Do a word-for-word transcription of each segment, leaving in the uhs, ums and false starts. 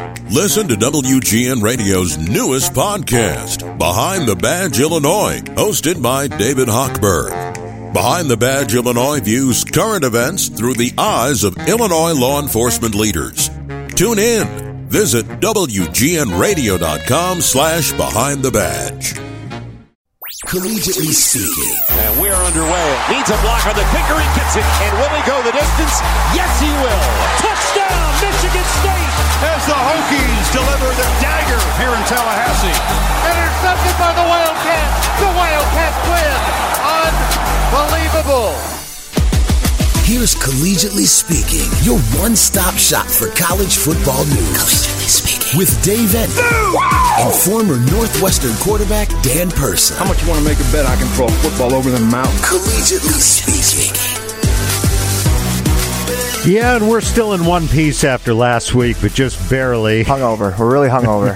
Listen to W G N Radio's newest podcast, Behind the Badge Illinois, hosted by David Hochberg. Behind the Badge Illinois views current events through the eyes of Illinois law enforcement leaders. Tune in. Visit W G N radio dot com slash behind the badge. Collegiately speaking. And we're underway. Needs a block on the kicker. He gets it. And will he go the distance? Yes, he will. Touchdown, Michigan State. As the Hokies deliver the dagger here in Tallahassee. Intercepted by the Wildcats. The Wildcats win. Unbelievable. Here's Collegiately Speaking, your one-stop shop for college football news. Collegiately Speaking. With Dave Ent and former Northwestern quarterback Dan Person. How much you want to make a bet I can throw a football over the mountain? Collegiately Speaking. Yeah, and we're still in one piece after last week, but just barely. Hungover. We're really hungover.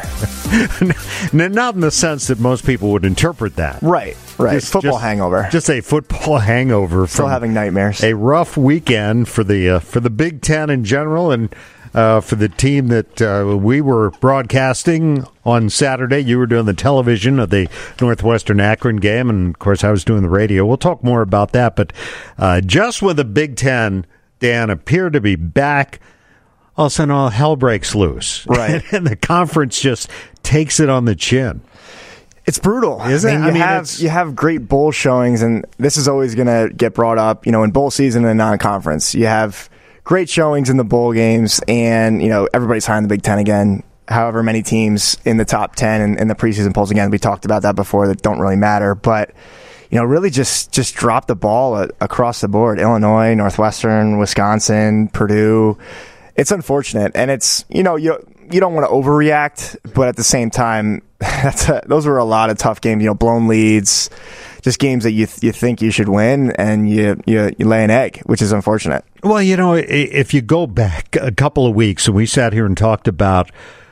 Not in the sense that most people would interpret that. Right, right. Just, football just, hangover. Just a football hangover. Still from having nightmares. A rough weekend for the uh, for the Big Ten in general, and uh, for the team that uh, we were broadcasting on Saturday. You were doing the television of the Northwestern Akron game, and of course I was doing the radio. We'll talk more about that, but uh, just with the Big Ten, Dan, appeared to be back, all of a sudden all hell breaks loose. Right. And the conference just takes it on the chin. It's brutal. Isn't I mean, it? you I mean, have it's... you have great bowl showings, and this is always going to get brought up, you know, in bowl season and non-conference. You have great showings in the bowl games, and, you know, everybody's high in the Big Ten again. However many teams in the top ten in, in the preseason polls, again, we talked about that before, that don't really matter. But, you know, really just, just drop the ball a, across the board. Illinois, Northwestern, Wisconsin, Purdue. It's unfortunate. And it's, you know, you you don't want to overreact, but at the same time, that's a, those were a lot of tough games, you know, blown leads, just games that you th- you think you should win, and you, you you lay an egg, which is unfortunate. Well, you know, if you go back a couple of weeks, and we sat here and talked about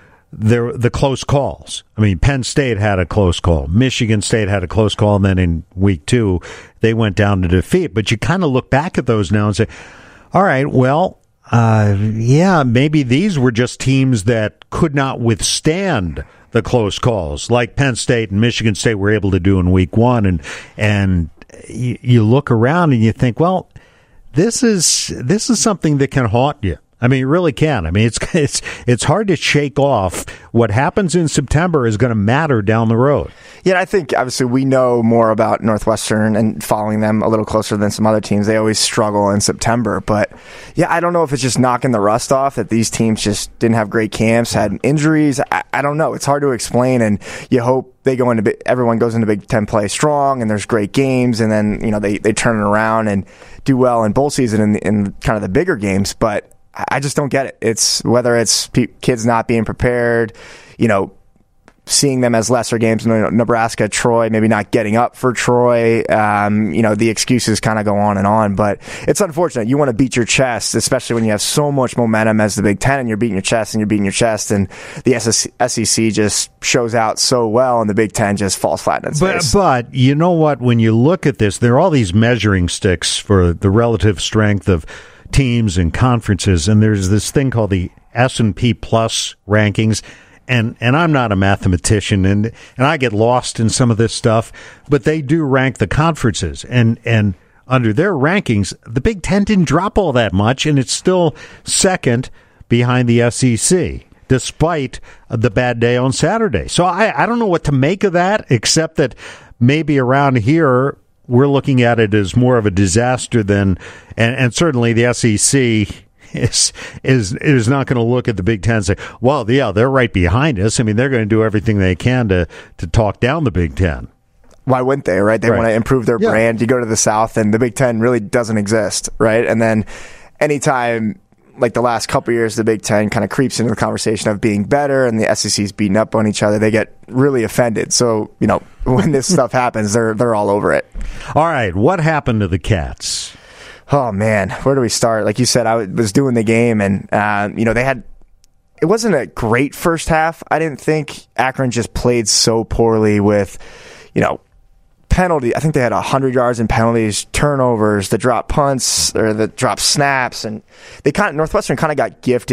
the the close calls. I mean, Penn State had a close call. Michigan State had a close call, and then in week two, they went down to defeat. But you kind of look back at those now and say, all right, well, uh, yeah, maybe these were just teams that could not withstand the close calls, like Penn State and Michigan State were able to do in week one. And and you, you look around and you think, well, this is this is something that can haunt you. I mean, it really can. I mean, it's it's it's hard to shake off. What happens in September is going to matter down the road. Yeah, I think obviously we know more about Northwestern and following them a little closer than some other teams. They always struggle in September. But, yeah, I don't know if it's just knocking the rust off, that these teams just didn't have great camps, had injuries. I, I don't know. It's hard to explain, and you hope they go into everyone goes into Big Ten play strong, and there's great games, and then, you know, they, they turn it around and do well in bowl season in, in kind of the bigger games. But I just don't get it. It's whether it's pe- kids not being prepared, you know, seeing them as lesser games, you know, Nebraska, Troy, maybe not getting up for Troy. Um, you know, the excuses kind of go on and on, but it's unfortunate. You want to beat your chest, especially when you have so much momentum as the Big Ten, and you're beating your chest and you're beating your chest, and the S E C just shows out so well, and the Big Ten just falls flat in its but, face. But you know what? When you look at this, there are all these measuring sticks for the relative strength of teams and conferences, and there's this thing called the S and P Plus rankings. And and I'm not a mathematician, and and I get lost in some of this stuff, but they do rank the conferences, and and under their rankings, the Big Ten didn't drop all that much, and it's still second behind the S E C, despite the bad day on Saturday. So I, I don't know what to make of that, except that maybe around here we're looking at it as more of a disaster than, and, and certainly the S E C is is is not going to look at the Big Ten and say, well, yeah, they're right behind us. I mean, they're going to do everything they can to, to talk down the Big Ten. Why wouldn't they, right? They right. want to improve their yeah. brand. You go to the South, and the Big Ten really doesn't exist, right? And then anytime, like the last couple of years, the Big Ten kind of creeps into the conversation of being better, and the S E C's beating up on each other, they get really offended. So, you know, when this stuff happens, they're they're all over it. All right, what happened to the Cats? Oh, man, where do we start? Like you said, I was doing the game, and, uh, you know, they had – it wasn't a great first half. I didn't think Akron just played so poorly with, you know, penalty. I think they had one hundred yards in penalties, turnovers, the drop punts, or the drop snaps, and they kind of – Northwestern kind of got gifted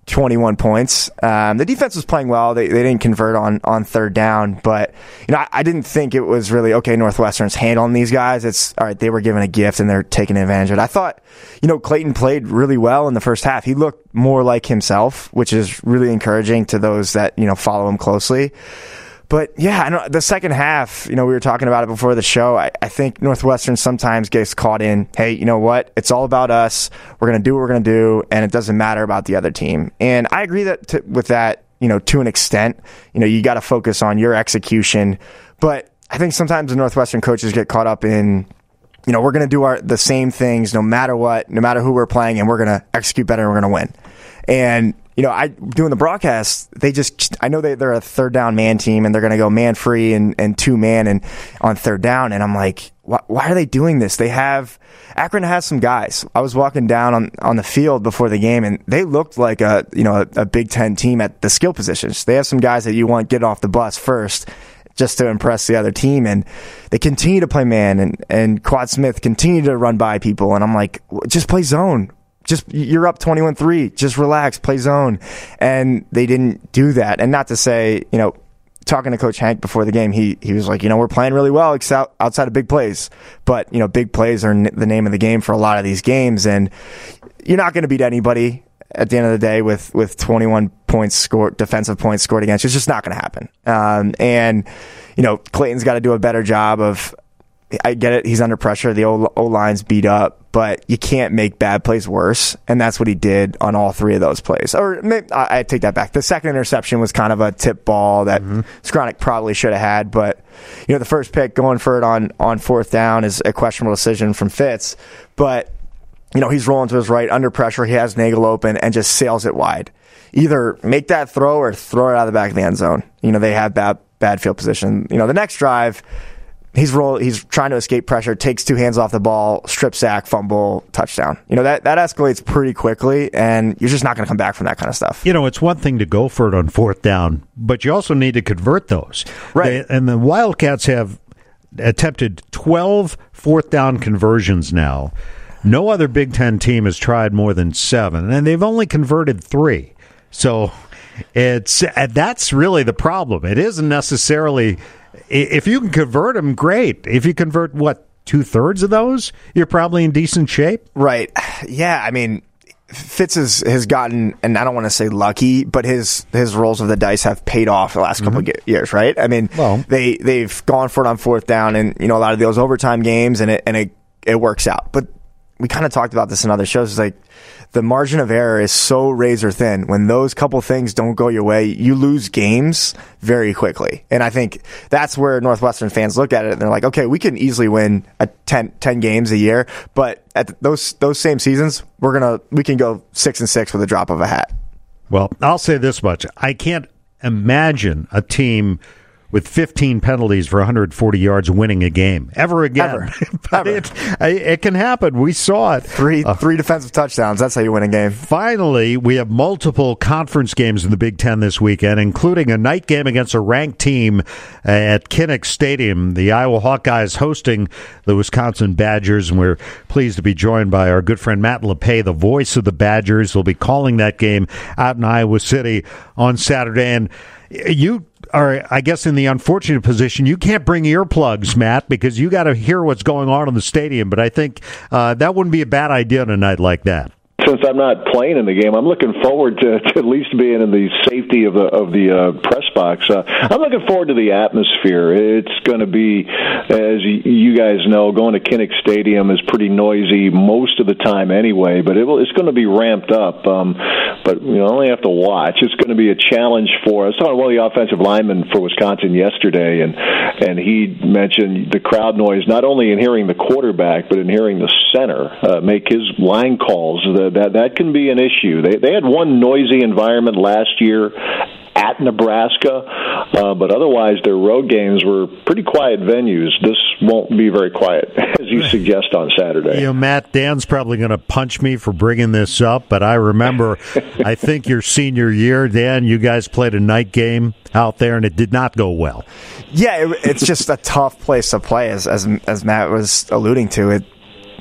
twenty-one points. Um, the defense was playing well. They they didn't convert on, on third down, but you know I, I didn't think it was really okay. Northwestern's handling these guys. It's all right. They were given a gift and they're taking advantage of it. I thought you know Clayton played really well in the first half. He looked more like himself, which is really encouraging to those that you know follow him closely. But yeah, I know the second half, you know, we were talking about it before the show. I, I think Northwestern sometimes gets caught in, hey, you know what? It's all about us. We're going to do what we're going to do, and it doesn't matter about the other team. And I agree that to, with that, you know, to an extent. You know, you got to focus on your execution. But I think sometimes the Northwestern coaches get caught up in, you know, we're going to do our the same things no matter what, no matter who we're playing, and we're going to execute better and we're going to win. And you know, I doing the broadcast, they just, I know they, they're a third down man team and they're going to go man free and, and two man and on third down. And I'm like, why, why are they doing this? They have, Akron has some guys. I was walking down on, on the field before the game and they looked like a, you know, a, a Big Ten team at the skill positions. They have some guys that you want getting off the bus first just to impress the other team. And they continue to play man and, and Quad Smith continue to run by people. And I'm like, just play zone. Just, you're up twenty-one three. Just relax, play zone. And they didn't do that. And not to say, you know, talking to Coach Hank before the game, he he was like, you know, we're playing really well except outside of big plays. But, you know, big plays are n- the name of the game for a lot of these games. And you're not going to beat anybody at the end of the day with, with twenty-one points scored, defensive points scored against you. It's just not going to happen. Um, and, you know, Clayton's got to do a better job of, I get it, he's under pressure. The O-line's beat up, but you can't make bad plays worse, and that's what he did on all three of those plays. Or maybe, I, I take that back. The second interception was kind of a tip ball that mm-hmm. Skronik probably should have had, but you know the first pick going for it on, on fourth down is a questionable decision from Fitz, but you know he's rolling to his right, under pressure, he has Nagel open, and just sails it wide. Either make that throw or throw it out of the back of the end zone. You know, they have bad, bad field position. You know, the next drive, He's roll. He's trying to escape pressure, takes two hands off the ball, strip sack, fumble, touchdown. You know, that, that escalates pretty quickly, and you're just not going to come back from that kind of stuff. You know, it's one thing to go for it on fourth down, but you also need to convert those. Right. They, and the Wildcats have attempted twelve fourth down conversions now. No other Big Ten team has tried more than seven, and they've only converted three. So it's that's really the problem. It isn't necessarily... If you can convert them, great. If you convert, what, two-thirds of those, you're probably in decent shape? Right. Yeah, I mean, Fitz has, has gotten, and I don't want to say lucky, but his his rolls of the dice have paid off the last couple mm-hmm. of years, right? I mean, well, they, they've gone for it on fourth down and, you know, a lot of those overtime games, and it, and it, it works out. But we kind of talked about this in other shows. It's like the margin of error is so razor thin. When those couple things don't go your way, you lose games very quickly. And I think that's where Northwestern fans look at it and they're like, okay, we can easily win a ten, ten games a year, but at those those same seasons, we're gonna we can go six and six with a drop of a hat. Well, I'll say this much: I can't imagine a team with fifteen penalties for one hundred forty yards winning a game ever again. Ever. But Ever. It, it can happen. We saw it. Three uh, three defensive touchdowns. That's how you win a game. Finally, we have multiple conference games in the Big Ten this weekend, including a night game against a ranked team at Kinnick Stadium. The Iowa Hawkeyes hosting the Wisconsin Badgers, and we're pleased to be joined by our good friend Matt LePay, the voice of the Badgers. We'll be calling that game out in Iowa City on Saturday. And you are, I guess, in the unfortunate position you can't bring earplugs, Matt, because you got to hear what's going on in the stadium. But I think uh, that wouldn't be a bad idea on a night like that. Since I'm not playing in the game, I'm looking forward to, to at least being in the safety of the of the uh, press box. Uh, I'm looking forward to the atmosphere. It's going to be, as you guys know, going to Kinnick Stadium is pretty noisy most of the time anyway, but it will, it's going to be ramped up. Um, but you know, only have to watch. It's going to be a challenge for us. I was talking to one of the offensive linemen for Wisconsin yesterday, and and he mentioned the crowd noise, not only in hearing the quarterback, but in hearing the center uh, make his line calls. The, That that can be an issue. They they had one noisy environment last year at Nebraska, uh, but otherwise their road games were pretty quiet venues. This won't be very quiet, as you suggest on Saturday. You know, Matt, Dan's probably going to punch me for bringing this up, but I remember, I think your senior year, Dan, you guys played a night game out there, and it did not go well. Yeah, it, it's just a tough place to play, as as, as Matt was alluding to. It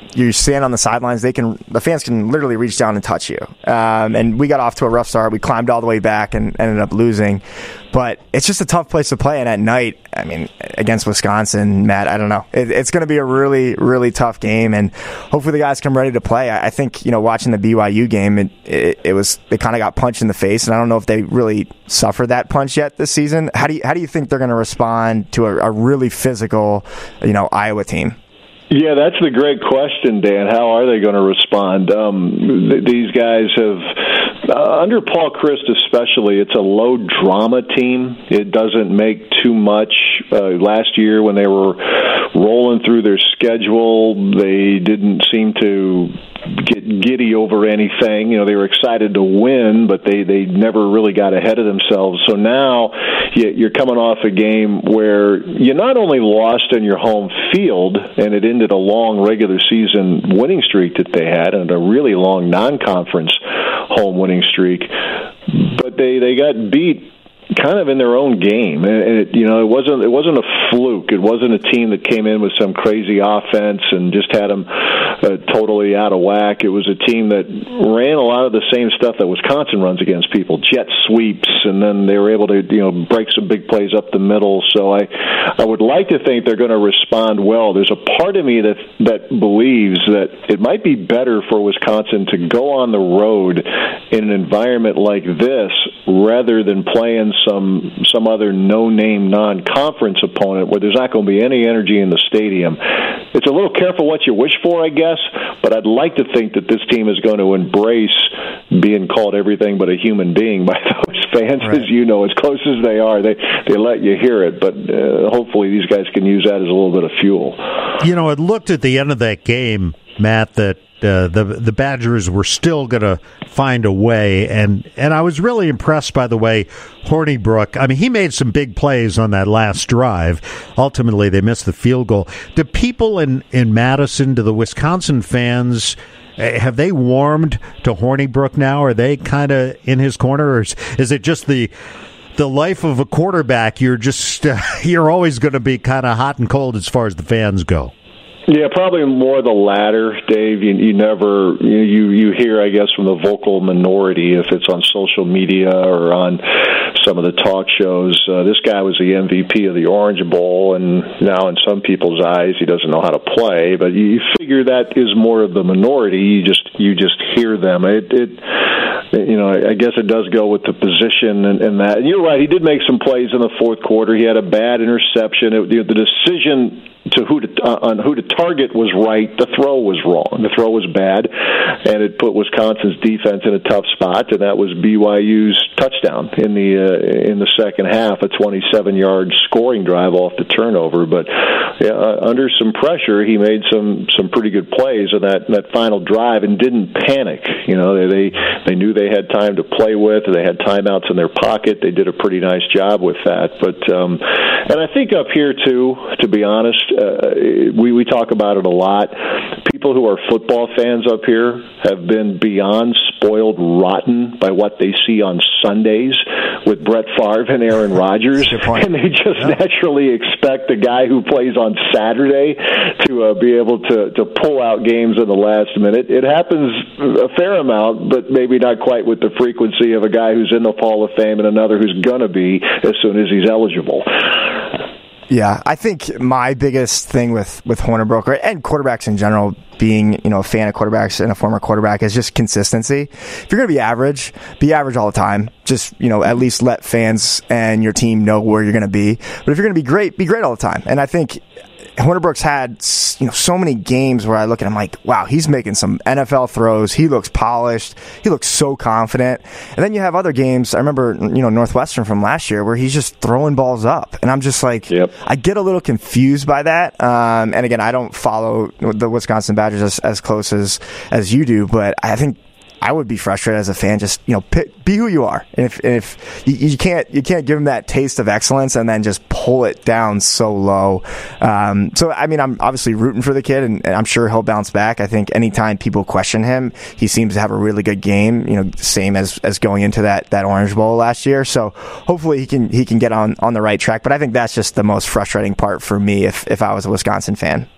you stand on the sidelines, they can the fans can literally reach down and touch you. Um, and we got off to a rough start. We climbed all the way back and ended up losing. But it's just a tough place to play. And at night, I mean, against Wisconsin, Matt, I don't know. It, it's going to be a really, really tough game. And hopefully the guys come ready to play. I, I think, you know, watching the B Y U game, it, it, it was they kind of got punched in the face. And I don't know if they really suffered that punch yet this season. How do you, how do you think they're going to respond to a, a really physical, you know, Iowa team? Yeah, that's the great question, Dan. How are they going to respond? Um, th- these guys have, uh, under Paul Chryst especially, it's a low-drama team. It doesn't make too much. Uh, last year when they were rolling through their schedule, they didn't seem to get giddy over anything. You know, they were excited to win, but they, they never really got ahead of themselves. So now you're coming off a game where you not only lost in your home field, and it ended a long regular season winning streak that they had and a really long non-conference home winning streak, but they, they got beat kind of in their own game, and it, you know, it wasn't it wasn't a fluke. It wasn't a team that came in with some crazy offense and just had them uh, totally out of whack. It was a team that ran a lot of the same stuff that Wisconsin runs against people, jet sweeps, and then they were able to, you know, break some big plays up the middle. So I I would like to think they're going to respond well. There's a part of me that that believes that it might be better for Wisconsin to go on the road in an environment like this rather than playing some some other no-name non-conference opponent where there's not going to be any energy in the stadium. It's a little careful what you wish for, I guess, but I'd like to think that this team is going to embrace being called everything but a human being by those fans, right. As you know, as close as they are. They they let you hear it, but uh, hopefully these guys can use that as a little bit of fuel. You know, it looked at the end of that game, Matt, that Uh, the the Badgers were still going to find a way, and, and I was really impressed by the way Hornibrook, I mean, he made some big plays on that last drive. Ultimately, they missed the field goal. Do people in, in Madison, do the Wisconsin fans, have they warmed to Hornibrook now? Are they kind of in his corner, or is, is it just the the life of a quarterback? You're just uh, you're always going to be kind of hot and cold as far as the fans go. Yeah, probably more the latter, Dave. You, you never, you, you you hear, I guess, from the vocal minority, if it's on social media or on some of the talk shows. Uh, this guy was the M V P of the Orange Bowl, and now in some people's eyes, he doesn't know how to play. But you figure that is more of the minority. You just you just hear them. It, it you know, I guess it does go with the position and, and that. And you're right. He did make some plays in the fourth quarter. He had a bad interception. It, the, the decision to who to uh, on who to target was right. The throw was wrong. The throw was bad, and it put Wisconsin's defense in a tough spot. And that was B Y U's touchdown in the uh, in the second half, a twenty-seven yard scoring drive off the turnover. But yeah, uh, under some pressure, he made some some pretty good plays on that that final drive and didn't panic. You know, they they, they knew they had time to play with. They had timeouts in their pocket. They did a pretty nice job with that. But um, and I think up here too, to be honest. Uh, we, we talk about it a lot. People who are football fans up here have been beyond spoiled rotten by what they see on Sundays with Brett Favre and Aaron Rodgers, and they just yeah. naturally expect the guy who plays on Saturday to uh, be able to, to pull out games in the last minute. It happens a fair amount, but maybe not quite with the frequency of a guy who's in the Hall of Fame and another who's going to be as soon as he's eligible. Yeah, I think my biggest thing with, with Hornibrook and quarterbacks in general, being, you know, a fan of quarterbacks and a former quarterback, is just consistency. If you're going to be average, be average all the time. Just, you know, at least let fans and your team know where you're going to be. But if you're going to be great, be great all the time. And I think Hornibrook's had, you know, so many games where I look at him like, wow, he's making some N F L throws. He looks polished. He looks so confident. And then you have other games. I remember, you know, Northwestern from last year where he's just throwing balls up. And I'm just like, yep. I get a little confused by that. Um, and again, I don't follow the Wisconsin Badgers as, as close as, as you do, but I think I would be frustrated as a fan. Just, you know, pick, be who you are. And if, and if you, you can't, you can't give them that taste of excellence and then just pull it down so low. Um, so, I mean, I'm obviously rooting for the kid, and, and I'm sure he'll bounce back. I think anytime people question him, he seems to have a really good game. You know, same as, as going into that, that Orange Bowl last year. So hopefully he can, he can get on, on the right track. But I think that's just the most frustrating part for me if, if I was a Wisconsin fan.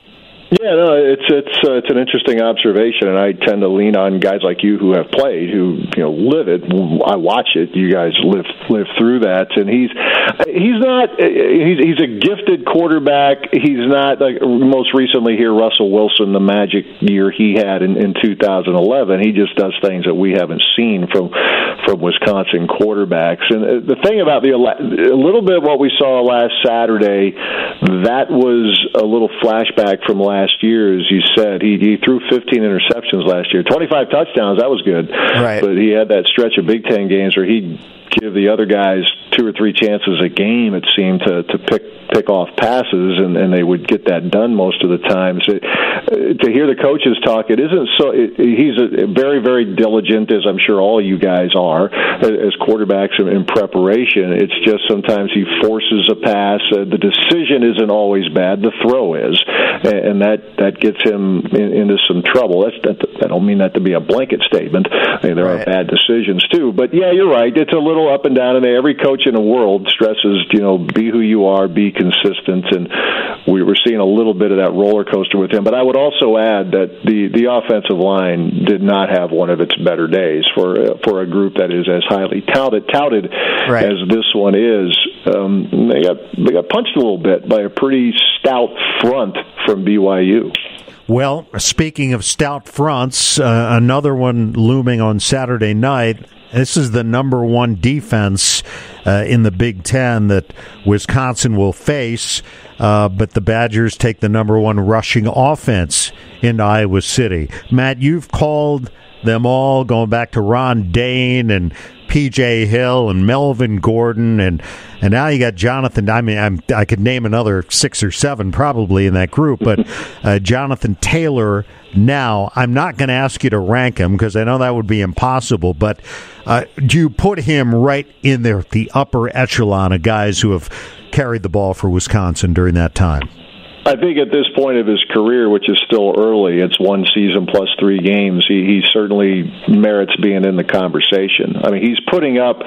Yeah, no, it's it's uh, it's an interesting observation, and I tend to lean on guys like you who have played, who you know live it. I watch it. You guys live live through that, and he's he's not he's he's a gifted quarterback. He's not like most recently here, Russell Wilson, the magic year he had in, in two thousand eleven. He just does things that we haven't seen from from Wisconsin quarterbacks. And the thing about the a little bit of what we saw last Saturday, that was a little flashback from last. Last year, as you said, he, he threw fifteen interceptions last year, twenty-five touchdowns. That was good, right? But he had that stretch of Big Ten games where he'd give the other guys two or three chances a game. It seemed to to pick pick off passes, and, and they would get that done most of the time. So, uh, to hear the coaches talk, it isn't so. It, he's a, very very diligent, as I'm sure all you guys are, as quarterbacks in, in preparation. It's just sometimes he forces a pass. Uh, the decision isn't always bad. The throw is, and, and that that gets him in, into some trouble. That's that, I don't mean that to be a blanket statement. I mean, there right. are bad decisions too, but yeah, you're right. It's a little up and down, and every coach in the world stresses, you know, be who you are, be consistent, and we were seeing a little bit of that roller coaster with him. But I would also add that the the offensive line did not have one of its better days for for a group that is as highly touted touted right. as this one is. Um, they got they got punched a little bit by a pretty stout front from B Y U. Well, speaking of stout fronts, uh, another one looming on Saturday night. This is the number one defense uh, in the Big Ten that Wisconsin will face, uh, but the Badgers take the number one rushing offense into Iowa City. Matt, you've called them all, going back to Ron Dayne and P J Hill and Melvin Gordon, and and now you got Jonathan. I mean, I'm, I could name another six or seven probably in that group, but uh, Jonathan Taylor. Now, I'm not going to ask you to rank him because I know that would be impossible, but uh, do you put him right in there, the upper echelon of guys who have carried the ball for Wisconsin during that time? I think at this point of his career, which is still early, it's one season plus three games, he, he certainly merits being in the conversation. I mean, he's putting up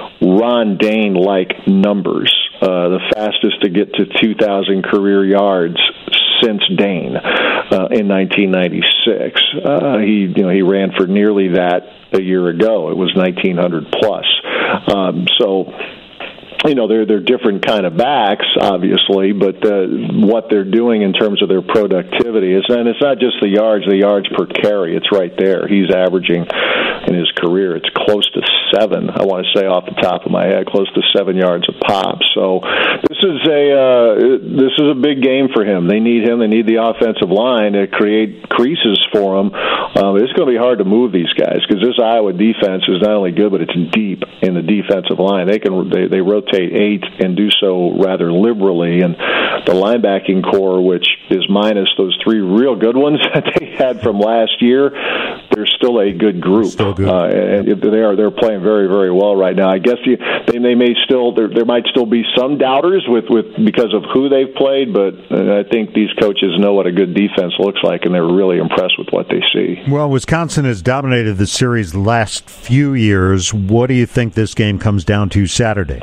Ron Dayne-like numbers, uh, the fastest to get to two thousand career yards since Dayne uh, in nineteen ninety-six. Uh, he, you know, he ran for nearly that a year ago. It was nineteen hundred plus. Um, so. You know, they're they're different kind of backs, obviously, but uh, what they're doing in terms of their productivity is, and it's not just the yards, the yards per carry. It's right there. He's averaging in his career, it's close to seven. I want to say off the top of my head, close to seven yards a pop. So this is a uh, this is a big game for him. They need him. They need the offensive line to create creases for him. Um, it's going to be hard to move these guys because this Iowa defense is not only good, but it's deep in the defensive line. They can they, they rotate eight and do so rather liberally, and the linebacking core, which is minus those three real good ones that they had from last year, they're still a good group. Still good. Uh, and they are they're playing very very well right now. I guess you, they they may still there there might still be some doubters with, with because of who they've played, but I think these coaches know what a good defense looks like, and they're really impressed with what they see. Well, Wisconsin has dominated the series the last few years. What do you think this game comes down to Saturday?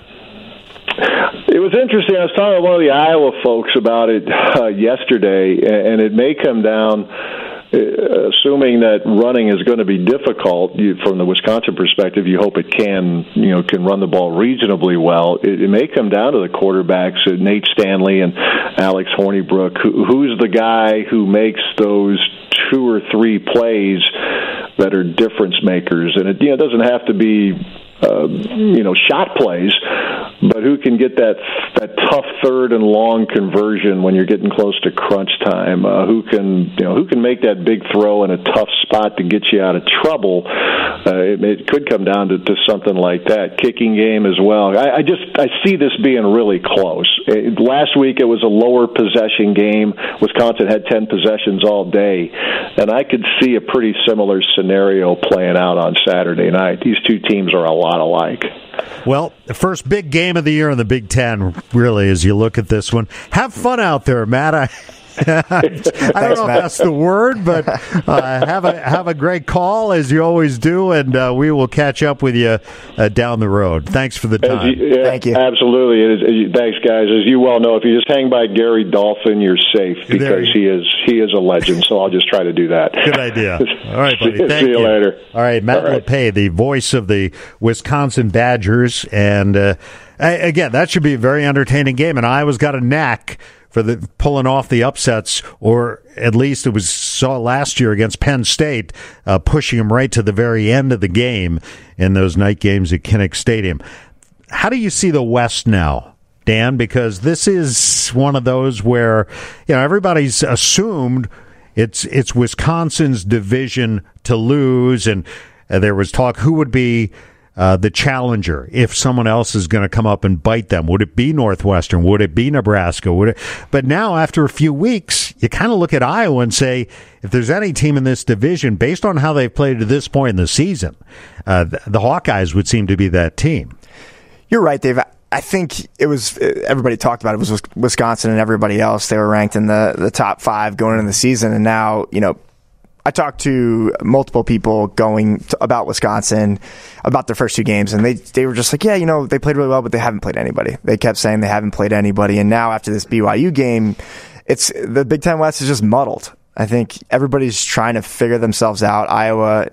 It was interesting. I was talking to one of the Iowa folks about it uh, yesterday, and it may come down, uh, assuming that running is going to be difficult you, from the Wisconsin perspective. You hope it can, you know, can run the ball reasonably well. It, it may come down to the quarterbacks, uh, Nate Stanley and Alex Hornibrook. Who, who's the guy who makes those two or three plays that are difference makers? And it, you know, it doesn't have to be. Uh, you know, shot plays, but who can get that that tough third and long conversion when you're getting close to crunch time? Uh, who can you know who can make that big throw in a tough spot to get you out of trouble? Uh, it, it could come down to, to something like that. Kicking game as well. I, I just I see this being really close. It, last week it was a lower possession game. Wisconsin had ten possessions all day, and I could see a pretty similar scenario playing out on Saturday night. These two teams are a lot alike. Well, the first big game of the year in the Big Ten, really, as you look at this one. Have fun out there, Matt. I, I don't know if that's the word, but uh, have a have a great call, as you always do, and uh, we will catch up with you uh, down the road. Thanks for the time. You, yeah, Thank you. Absolutely. It is, thanks, guys. As you well know, if you just hang by Gary Dolphin, you're safe because he is he is a legend. So I'll just try to do that. Good idea. All right, buddy. see, Thank see you, you later. All right, Matt All right. Lepay, the voice of the Wisconsin Badgers, and uh, again, that should be a very entertaining game. And Iowa's got a knack for the pulling off the upsets, or at least it was saw last year against Penn State, uh, pushing them right to the very end of the game in those night games at Kinnick Stadium. How do you see the West now, Dan? Because this is one of those where, you know, everybody's assumed it's it's Wisconsin's division to lose, and uh, there was talk who would be Uh, the challenger if someone else is going to come up and bite them. Would it be Northwestern? Would it be Nebraska? Would it? But now, after a few weeks, you kind of look at Iowa and say, if there's any team in this division, based on how they've played to this point in the season, uh, the, the Hawkeyes would seem to be that team. You're right, Dave. I think it was, everybody talked about it, it was Wisconsin and everybody else. They were ranked in the, the top five going into the season, and now, you know, I talked to multiple people going to, about Wisconsin, about their first two games, and they they were just like, yeah, you know, they played really well, but they haven't played anybody. They kept saying they haven't played anybody, and now after this B Y U game, it's the Big Ten West is just muddled. I think everybody's trying to figure themselves out. Iowa,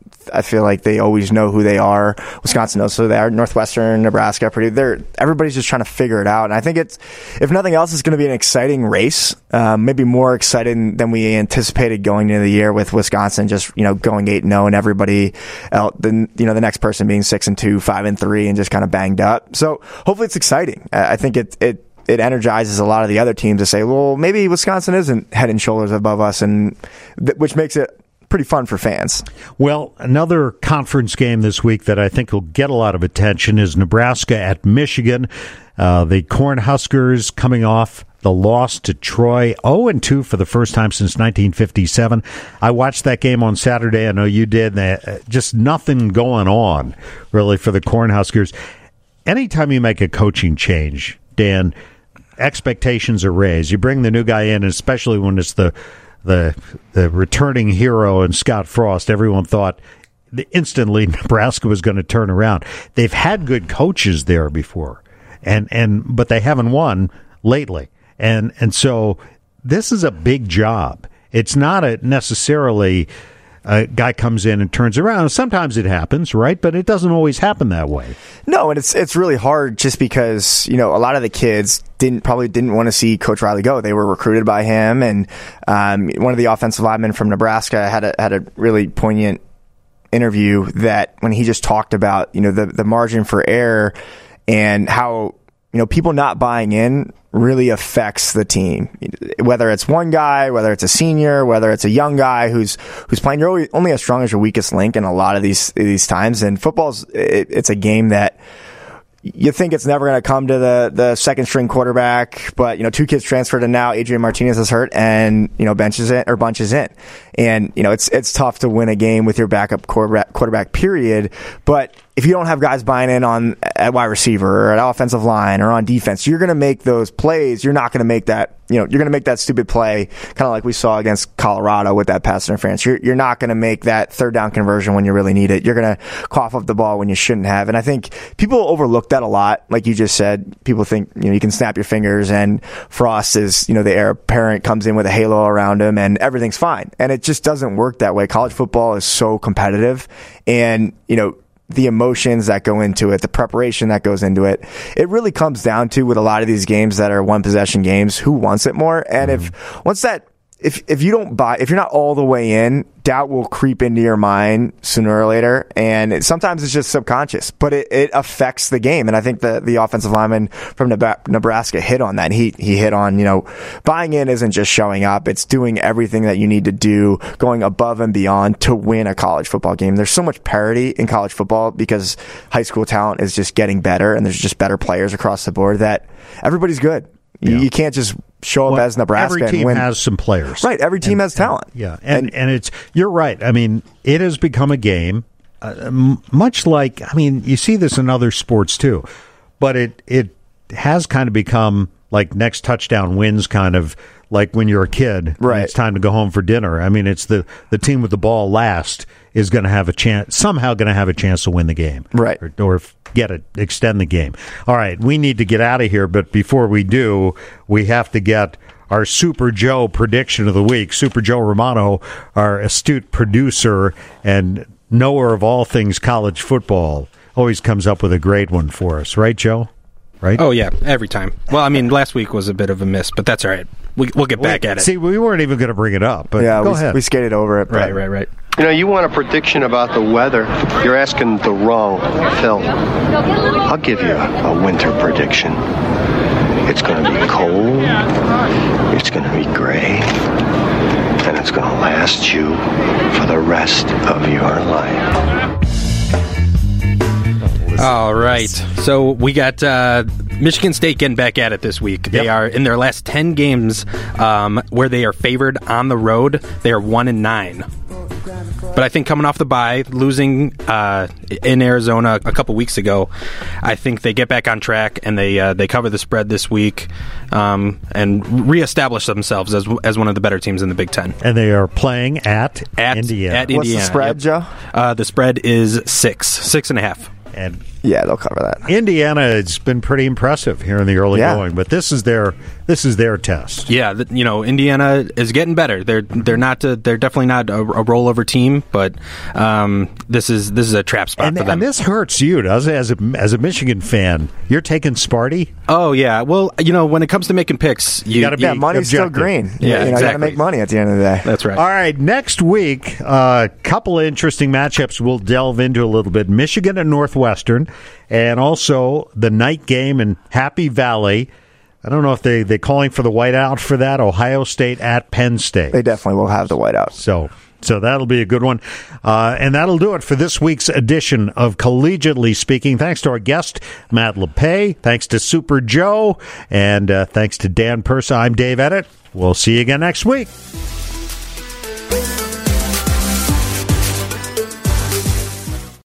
I feel like they always know who they are. Wisconsin knows who they are. Northwestern, Nebraska, Purdue. They're everybody's just trying to figure it out. And I think it's, if nothing else, it's going to be an exciting race. Um, maybe more exciting than we anticipated going into the year with Wisconsin just, you know, going eight and zero, and everybody else, then you know the next person being six and two, five and three, and just kind of banged up. So hopefully it's exciting. I think it it. It energizes a lot of the other teams to say, well, maybe Wisconsin isn't head and shoulders above us, and th- which makes it pretty fun for fans. Well, another conference game this week that I think will get a lot of attention is Nebraska at Michigan. Uh, the Cornhuskers coming off the loss to Troy, oh and two for the first time since nineteen fifty-seven. I watched that game on Saturday. I know you did. Just nothing going on, really, for the Cornhuskers. Anytime you make a coaching change, Dan, expectations are raised. You bring the new guy in, and especially when it's the the the returning hero and Scott Frost, everyone thought instantly Nebraska was going to turn around. They've had good coaches there before, and and but they haven't won lately. And and so this is a big job. It's not a necessarily a guy comes in and turns around. Sometimes it happens, right? But it doesn't always happen that way. No, and it's it's really hard just because, you know, a lot of the kids didn't probably didn't want to see Coach Riley go. They were recruited by him, and um, one of the offensive linemen from Nebraska had a had a really poignant interview that when he just talked about, you know, the the margin for error and how, you know, people not buying in really affects the team. Whether it's one guy, whether it's a senior, whether it's a young guy who's who's playing, you're only as strong as your weakest link in a lot of these these times. And football's it, it's a game that you think it's never going to come to the, the second string quarterback, but, you know, two kids transferred, and now Adrian Martinez is hurt, and, you know, benches in or bunches in. And, you know, it's, it's tough to win a game with your backup quarterback, quarterback period. But if you don't have guys buying in on at wide receiver or at offensive line or on defense, you're going to make those plays. You're not going to make that, you know, you're going to make that stupid play, kind of like we saw against Colorado with that pass interference. You're, you're not going to make that third down conversion when you really need it. You're going to cough up the ball when you shouldn't have. And I think people overlook that a lot. Like you just said, people think, you know, you can snap your fingers and Frost is, you know, the heir apparent, comes in with a halo around him and everything's fine. And it just doesn't work that way. College football is so competitive, and, you know, the emotions that go into it, the preparation that goes into it, it really comes down to, with a lot of these games that are one possession games, who wants it more. And mm-hmm. if once that, if if you don't buy, if you're not all the way in, doubt will creep into your mind sooner or later. And it, sometimes it's just subconscious, but it, it affects the game. And I think the the offensive lineman from Nebraska hit on that. He he hit on, you know, buying in isn't just showing up. It's doing everything that you need to do, going above and beyond to win a college football game. There's so much parity in college football because high school talent is just getting better, and there's just better players across the board that everybody's good. Yeah. You, you can't just show up well, as Nebraska. Every team and win. has some players, right? Every team and, has talent. And, yeah, and, and and it's you're right. I mean, it has become a game, uh, m- much like I mean, you see this in other sports too, but it it has kind of become like next touchdown wins kind of like when you're a kid. Right. And it's time to go home for dinner. I mean, it's the, the team with the ball last is going to have a chance, somehow going to have a chance to win the game. Right. Or, or get it, extend the game. All right, we need to get out of here, but before we do, we have to get our Super Joe prediction of the week. Super Joe Romano, our astute producer and knower of all things college football, always comes up with a great one for us. Right, Joe? Right? Oh, yeah, every time. Well, I mean, last week was a bit of a miss, but that's all right. We, we'll get back we, at it. See, we weren't even going to bring it up, but yeah, go we, ahead. we skated over it. Right, right, right. You know, you want a prediction about the weather. You're asking the wrong Phil. I'll give you a, a winter prediction. It's going to be cold. It's going to be gray. And it's going to last you for the rest of your life. All right. So we got uh, Michigan State getting back at it this week. They Yep. are in their last ten games um, where they are favored on the road. They are one and nine. But I think coming off the bye, losing uh, in Arizona a couple weeks ago, I think they get back on track and they uh, they cover the spread this week um, and reestablish themselves as as one of the better teams in the Big Ten. And they are playing at, At Indiana. At What's Indiana. the spread, Yep. Joe? Uh, the spread is six, six and a half. And Yeah, they'll cover that. Indiana has been pretty impressive here in the early Yeah. going, but this is their this is their test. Yeah, the, you know, Indiana is getting better. They're they're not a, they're definitely not a, a rollover team, but um, this is this is a trap spot And, for them. and this hurts you, does it? As a as a Michigan fan, you're taking Sparty. Oh yeah, well, you know, when it comes to making picks, you, gotta be- Yeah, money's still objective. green. Yeah, you know, you got to exactly. make money at the end of the day. That's right. All right, next week, a uh, couple of interesting matchups we'll delve into a little bit. Michigan and Northwestern, and also the night game in Happy Valley. I don't know if they, they're calling for the whiteout for that. Ohio State at Penn State. They definitely will have the whiteout. So so that'll be a good one. Uh, and that'll do it for this week's edition of Collegiately Speaking. Thanks to our guest, Matt LePay. Thanks to Super Joe. And uh, thanks to Dan Pursa. I'm Dave Edit. We'll see you again next week.